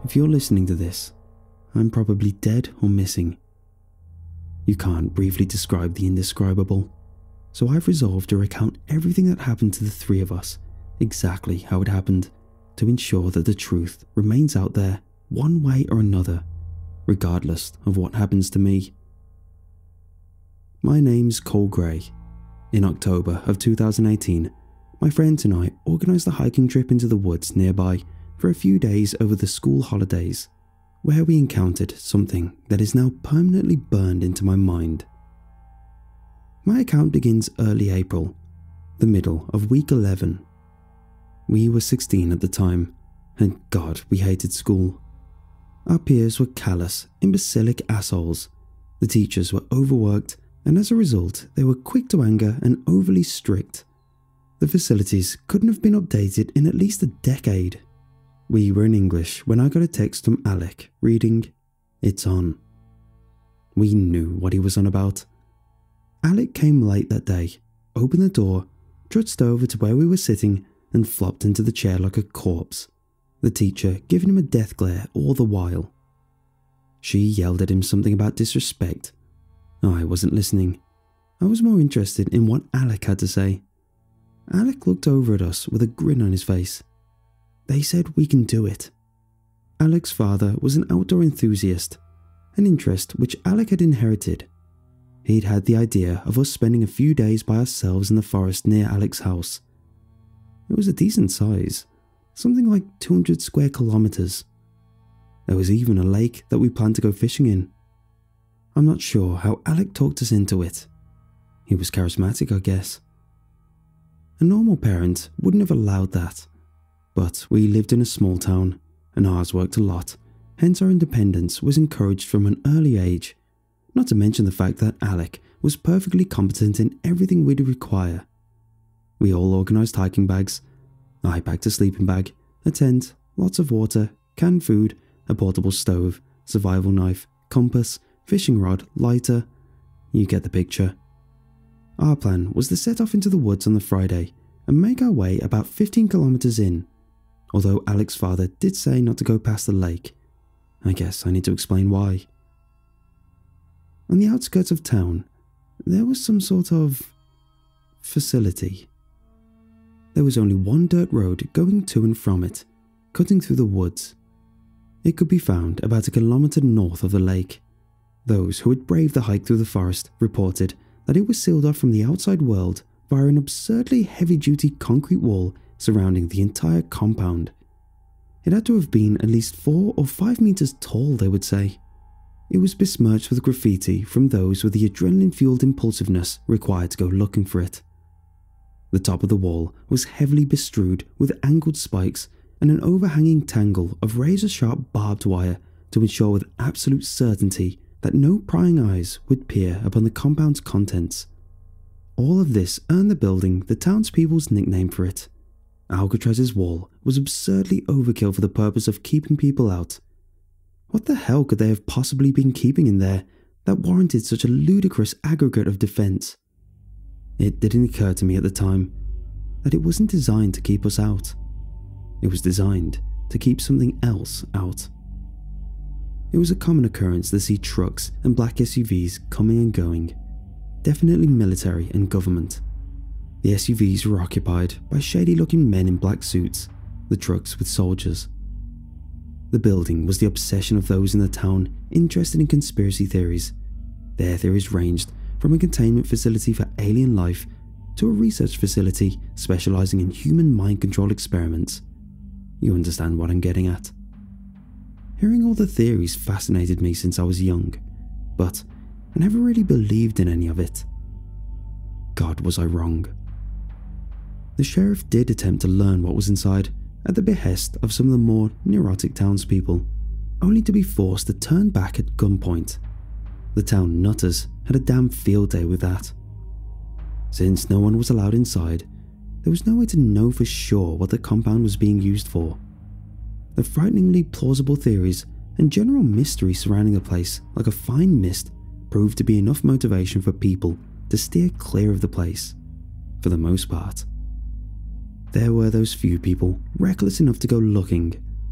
if you're listening to this, I'm probably dead or missing. You can't briefly describe the indescribable, so I've resolved to recount everything that happened to the three of us, exactly how it happened, to ensure that the truth remains out there one way or another, regardless of what happens to me. My name's Cole Gray. In October of 2018, my friends and I organised a hiking trip into the woods nearby for a few days over the school holidays, where we encountered something that is now permanently burned into my mind. My account begins early April, the middle of week 11. We were 16 at the time, and God, we hated school. Our peers were callous, imbecilic assholes. The teachers were overworked, and as a result, they were quick to anger and overly strict. The facilities couldn't have been updated in at least a decade. We were in English when I got a text from Alec reading, "It's on." We knew what he was on about. Alec came late that day, opened the door, trudged over to where we were sitting, and flopped into the chair like a corpse, the teacher giving him a death glare all the while. She yelled at him something about disrespect. I wasn't listening. I was more interested in what Alec had to say. Alec looked over at us with a grin on his face. "They said we can do it." Alec's father was an outdoor enthusiast, an interest which Alec had inherited. He'd had the idea of us spending a few days by ourselves in the forest near Alec's house. It was a decent size, something like 200 square kilometers. There was even a lake that we planned to go fishing in. I'm not sure how Alec talked us into it. He was charismatic, I guess. A normal parent wouldn't have allowed that, but we lived in a small town, and ours worked a lot, hence our independence was encouraged from an early age, not to mention the fact that Alec was perfectly competent in everything we'd require. We all organised hiking bags. I packed a sleeping bag, a tent, lots of water, canned food, a portable stove, survival knife, compass, fishing rod, lighter. You get the picture. Our plan was to set off into the woods on the Friday and make our way about 15 kilometers in, although Alec's father did say not to go past the lake. I guess I need to explain why. On the outskirts of town, there was some sort of facility. There was only one dirt road going to and from it, cutting through the woods. It could be found about a kilometer north of the lake. Those who had braved the hike through the forest reported that it was sealed off from the outside world via an absurdly heavy-duty concrete wall surrounding the entire compound. It had to have been at least 4 or 5 meters tall, they would say. It was besmirched with graffiti from those with the adrenaline-fueled impulsiveness required to go looking for it. The top of the wall was heavily bestrewed with angled spikes and an overhanging tangle of razor-sharp barbed wire to ensure with absolute certainty that no prying eyes would peer upon the compound's contents. All of this earned the building the townspeople's nickname for it. Alcatraz's wall was absurdly overkill for the purpose of keeping people out. What the hell could they have possibly been keeping in there that warranted such a ludicrous aggregate of defense? It didn't occur to me at the time that it wasn't designed to keep us out. It was designed to keep something else out. It was a common occurrence to see trucks and black SUVs coming and going, definitely military and government. The SUVs were occupied by shady-looking men in black suits, the trucks with soldiers. The building was the obsession of those in the town interested in conspiracy theories. Their theories ranged from a containment facility for alien life to a research facility specializing in human mind control experiments. You understand what I'm getting at. Hearing all the theories fascinated me since I was young, but I never really believed in any of it. God, was I wrong. The sheriff did attempt to learn what was inside at the behest of some of the more neurotic townspeople, only to be forced to turn back at gunpoint. The town nutters had a damn field day with that. Since no one was allowed inside, there was no way to know for sure what the compound was being used for. The frighteningly plausible theories and general mystery surrounding the place, like a fine mist, proved to be enough motivation for people to steer clear of the place, for the most part. There were those few people reckless enough to go looking,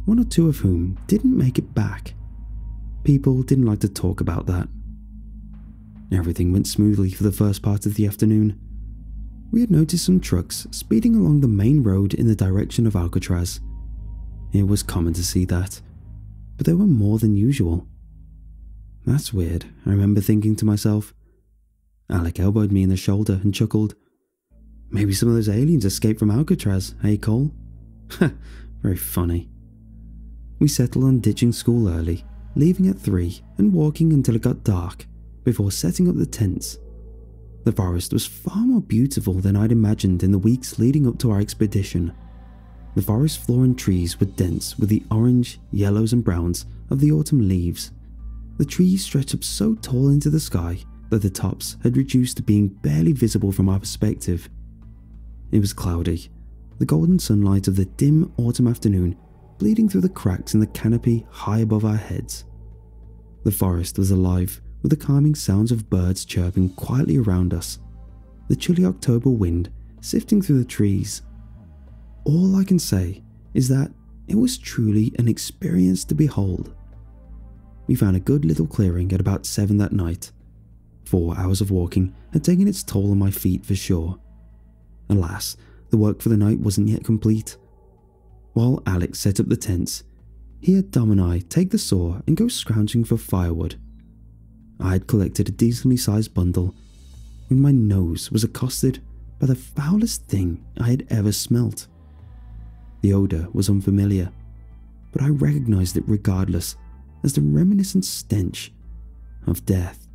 one or two of whom didn't make it back. People didn't like to talk about that. Everything went smoothly for the first part of the afternoon. We had noticed some trucks speeding along the main road in the direction of Alcatraz. It was common to see that, but there were more than usual. That's weird, I remember thinking to myself. Alec elbowed me in the shoulder and chuckled. Maybe some of those aliens escaped from Alcatraz, hey Cole? Ha, very funny. We settled on ditching school early, leaving at 3 and walking until it got dark, before setting up the tents. The forest was far more beautiful than I'd imagined in the weeks leading up to our expedition. The forest floor and trees were dense with the orange, yellows and browns of the autumn leaves. The trees stretched up so tall into the sky that the tops had reduced to being barely visible from our perspective. It was cloudy, the golden sunlight of the dim autumn afternoon bleeding through the cracks in the canopy high above our heads. The forest was alive with the calming sounds of birds chirping quietly around us, the chilly October wind sifting through the trees. All I can say is that it was truly an experience to behold. We found a good little clearing at about 7 that night. 4 hours of walking had taken its toll on my feet for sure. Alas, the work for the night wasn't yet complete. While Alex set up the tents, he had Dom and I take the saw and go scrounging for firewood. I had collected a decently sized bundle when my nose was accosted by the foulest thing I had ever smelt. The odour was unfamiliar, but I recognised it regardless as the reminiscent stench of death.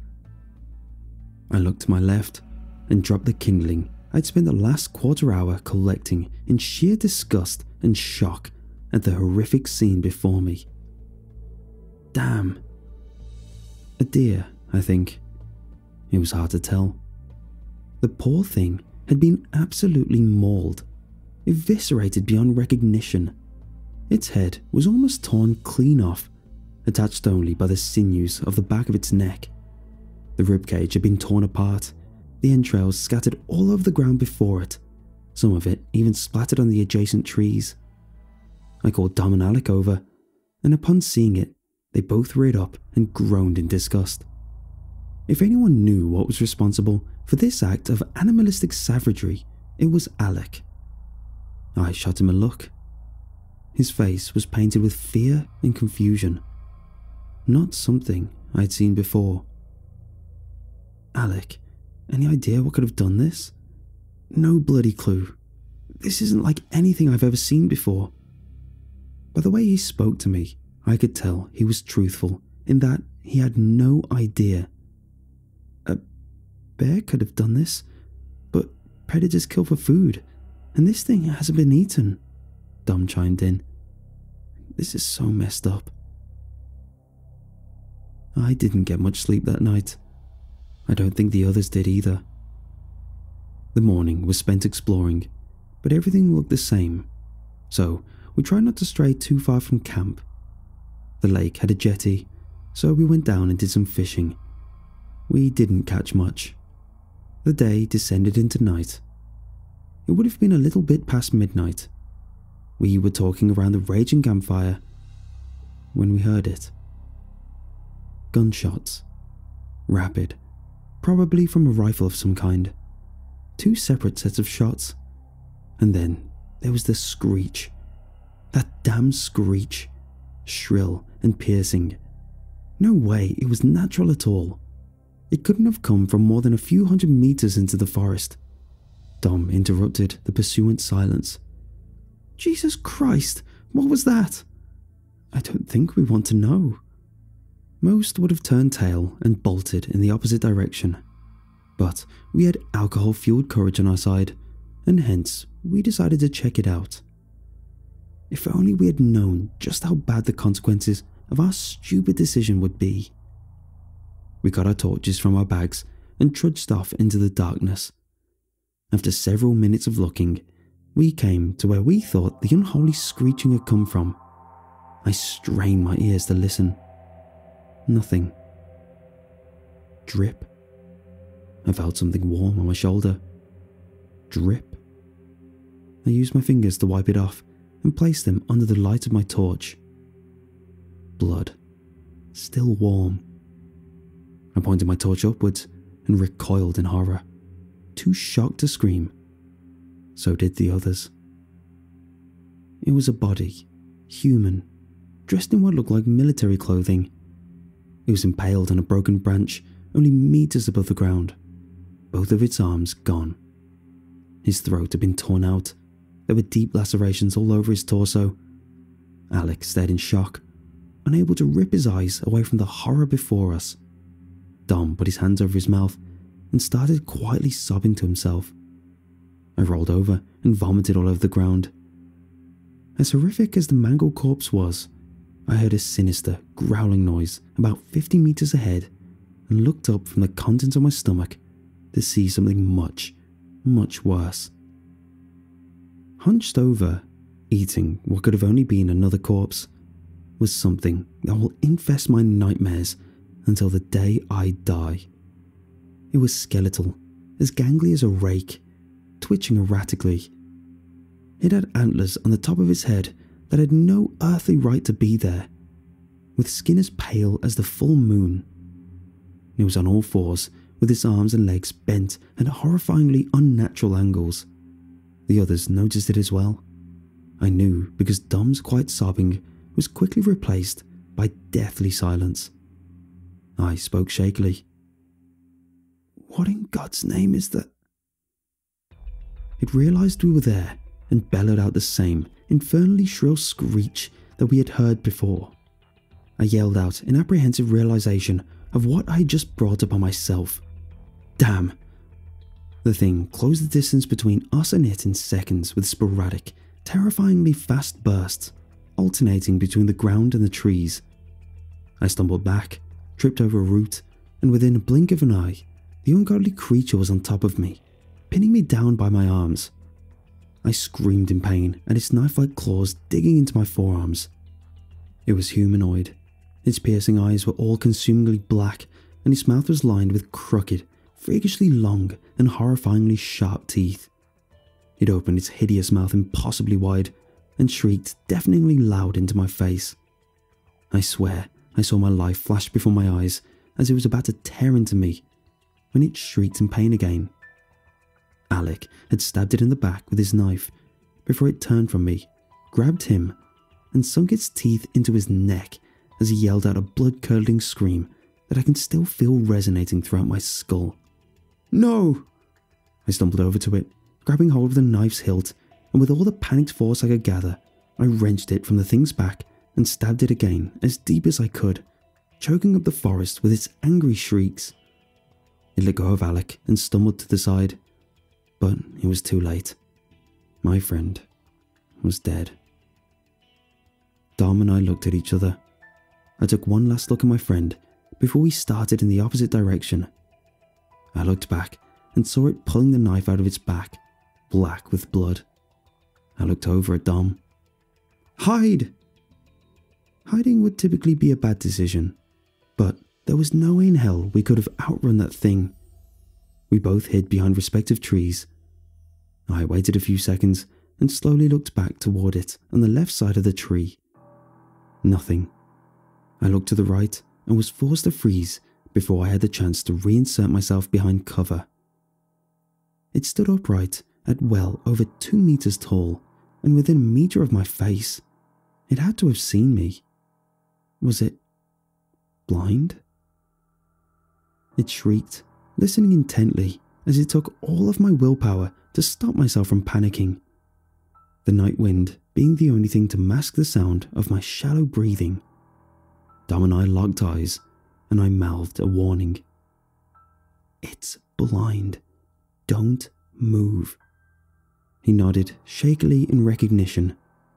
I looked to my left and dropped the kindling I'd spent the last quarter hour collecting in sheer disgust and shock at the horrific scene before me. Damn. A deer, I think. It was hard to tell. The poor thing had been absolutely mauled, eviscerated beyond recognition. Its head was almost torn clean off, attached only by the sinews of the back of its neck. The ribcage had been torn apart, the entrails scattered all over the ground before it, some of it even splattered on the adjacent trees. I called Dom and Alec over, and upon seeing it, they both reared up and groaned in disgust. If anyone knew what was responsible for this act of animalistic savagery, it was Alec. I shot him a look. His face was painted with fear and confusion. Not something I had seen before. Alec, any idea what could have done this? No bloody clue. This isn't like anything I've ever seen before. By the way he spoke to me, I could tell he was truthful in that he had no idea. A bear could have done this, but predators kill for food, and this thing hasn't been eaten, Dom chimed in. This is so messed up. I didn't get much sleep that night. I don't think the others did either. The morning was spent exploring, but everything looked the same, so we tried not to stray too far from camp. The lake had a jetty, so we went down and did some fishing. We didn't catch much. The day descended into night. It would have been a little bit past midnight. We were talking around the raging campfire when we heard it. Gunshots. Rapid. Probably from a rifle of some kind. 2 separate sets of shots. And then there was the screech. That damn screech. Shrill and piercing. No way it was natural at all. It couldn't have come from more than a few hundred meters into the forest. Dom interrupted the pursuant silence. Jesus Christ, what was that? I don't think we want to know. Most would have turned tail and bolted in the opposite direction. But we had alcohol-fueled courage on our side, and hence we decided to check it out. If only we had known just how bad the consequences of our stupid decision would be. We got our torches from our bags and trudged off into the darkness. After several minutes of looking, we came to where we thought the unholy screeching had come from. I strained my ears to listen. Nothing. Drip. I felt something warm on my shoulder. Drip. I used my fingers to wipe it off and placed them under the light of my torch. blood, still warm. I pointed my torch upwards and recoiled in horror, too shocked to scream. So did the others. It was a body, human, dressed in what looked like military clothing. It was impaled on a broken branch only meters above the ground, both of its arms gone. His throat had been torn out. There were deep lacerations all over his torso. Alec stared in shock, unable to rip his eyes away from the horror before us. Dom put his hands over his mouth and started quietly sobbing to himself. I rolled over and vomited all over the ground. As horrific as the mangled corpse was, I heard a sinister, growling noise about 50 meters ahead and looked up from the contents of my stomach to see something much, much worse. Hunched over, eating what could have only been another corpse, was something that will infest my nightmares until the day I die. It was skeletal, as gangly as a rake, twitching erratically. It had antlers on the top of its head that had no earthly right to be there, with skin as pale as the full moon. It was on all fours, with its arms and legs bent at horrifyingly unnatural angles. The others noticed it as well. I knew because Dom's quiet sobbing was quickly replaced by deathly silence. I spoke shakily. "What in God's name is that?" It realized we were there and bellowed out the same infernally shrill screech that we had heard before. I yelled out in apprehensive realization of what I had just brought upon myself. Damn! The thing closed the distance between us and it in seconds with sporadic, terrifyingly fast bursts, alternating between the ground and the trees. I stumbled back, tripped over a root, and within a blink of an eye, the ungodly creature was on top of me, pinning me down by my arms. I screamed in pain at its knife-like claws digging into my forearms. It was humanoid. Its piercing eyes were all-consumingly black, and its mouth was lined with crooked, freakishly long and horrifyingly sharp teeth. It opened its hideous mouth impossibly wide and shrieked deafeningly loud into my face. I swear I saw my life flash before my eyes as it was about to tear into me when it shrieked in pain again. Alec had stabbed it in the back with his knife before it turned from me, grabbed him, and sunk its teeth into his neck as he yelled out a blood-curdling scream that I can still feel resonating throughout my skull. "No!" I stumbled over to it, grabbing hold of the knife's hilt, and with all the panicked force I could gather, I wrenched it from the thing's back and stabbed it again as deep as I could, choking up the forest with its angry shrieks. It let go of Alec and stumbled to the side, but it was too late. My friend was dead. Dom and I looked at each other. I took one last look at my friend before we started in the opposite direction. I looked back and saw it pulling the knife out of its back, black with blood. I looked over at Dom. "Hide!" Hiding would typically be a bad decision, but there was no way in hell we could have outrun that thing. We both hid behind respective trees. I waited a few seconds and slowly looked back toward it on the left side of the tree. Nothing. I looked to the right and was forced to freeze before I had the chance to reinsert myself behind cover. It stood upright at well over 2 meters tall and within a meter of my face. It had to have seen me. Was it blind? It shrieked, listening intently as it took all of my willpower to stop myself from panicking. The night wind being the only thing to mask the sound of my shallow breathing. Dom and I locked eyes, and I mouthed a warning. "It's blind. Don't move." He nodded shakily in recognition.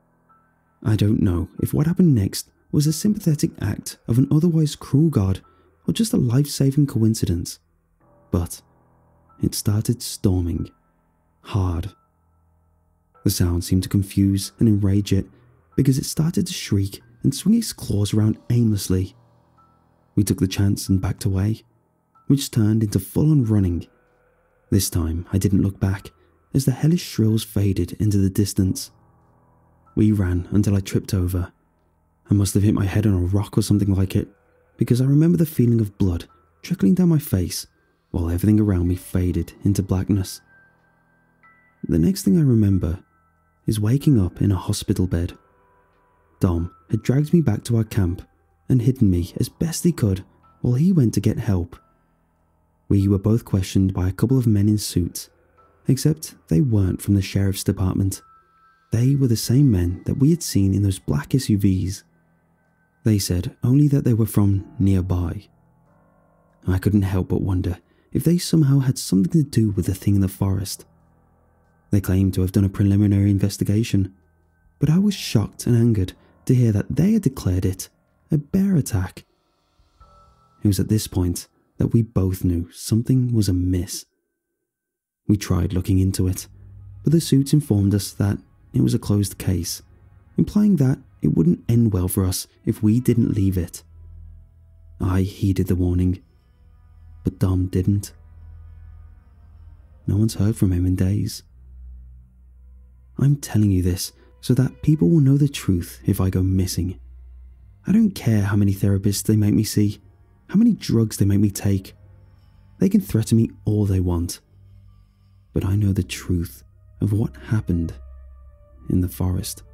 I don't know if what happened next was a sympathetic act of an otherwise cruel god or just a life-saving coincidence, but it started storming. Hard. The sound seemed to confuse and enrage it because it started to shriek and swing its claws around aimlessly. We took the chance and backed away, which turned into full-on running. This time I didn't look back as the hellish shrills faded into the distance. We ran until I tripped over. I must have hit my head on a rock or something like it, because I remember the feeling of blood trickling down my face while everything around me faded into blackness. The next thing I remember is waking up in a hospital bed. Dom had dragged me back to our camp and hidden me as best he could while he went to get help. We were both questioned by a couple of men in suits, except they weren't from the sheriff's department. They were the same men that we had seen in those black SUVs. They said only that they were from nearby. I couldn't help but wonder if they somehow had something to do with the thing in the forest. They claimed to have done a preliminary investigation, but I was shocked and angered to hear that they had declared it a bear attack. It was at this point that we both knew something was amiss. We tried looking into it, but the suits informed us that it was a closed case, implying that it wouldn't end well for us if we didn't leave it. I heeded the warning, but Dom didn't. No one's heard from him in days. I'm telling you this so that people will know the truth if I go missing. I don't care how many therapists they make me see, how many drugs they make me take. They can threaten me all they want. But I know the truth of what happened in the forest.